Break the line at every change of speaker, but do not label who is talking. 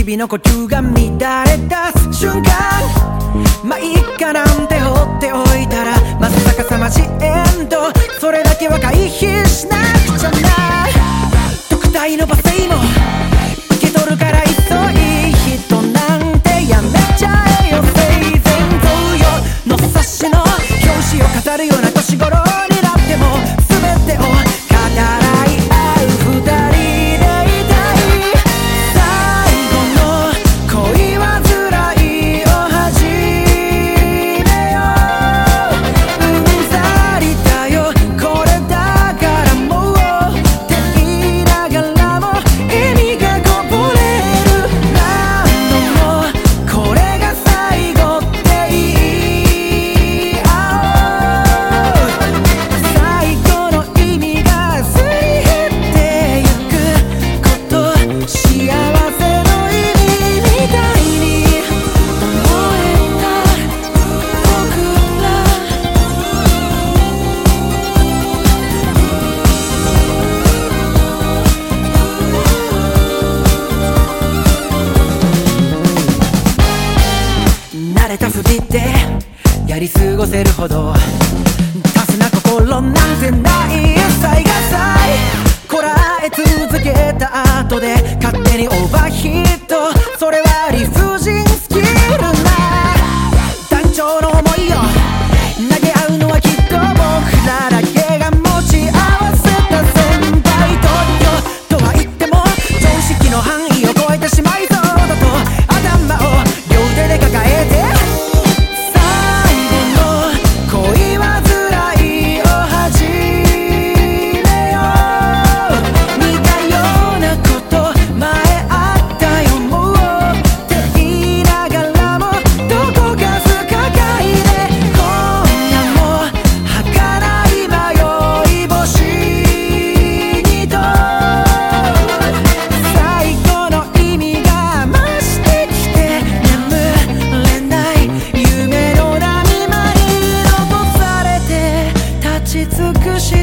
々の呼吸が乱れ出す瞬間、まあいいかなんて放っておいたらまさかさまじエンド、それだけは回避しなくちゃな。特大の罵声も受け取るから急い人なんてやめちゃえよ。生前同様の冊子の表紙を飾るような年頃になっても全てを語らい合う二人でいたい。最後の恋煩いを始めよう。うんざりだよこれだからもうって言いながらも意味がこぼれる。何度もこれが最後って言い合おう。最後の意味がすり減ってゆくこと、幸せの意味みたいに思えた僕ら。慣れたふりでやり過ごせるほどタフな心なんてない。最が最こらえ続けた後で勝手にオーバーヒート、それは理不尽すぎるな。団長の思いを投げ合うのはきっと僕らだけが持ち合わせた先輩特許とは言っても常識の範囲を超えてしまいそうだと頭を両手で抱えて、最後の恋煩いを始めよう。似たようなこと前あったよもうって言いながらもどこか不可解で、今夜も儚い迷い星にと最後の意味が増してきて眠れない夢の波間に残されて立ち尽くし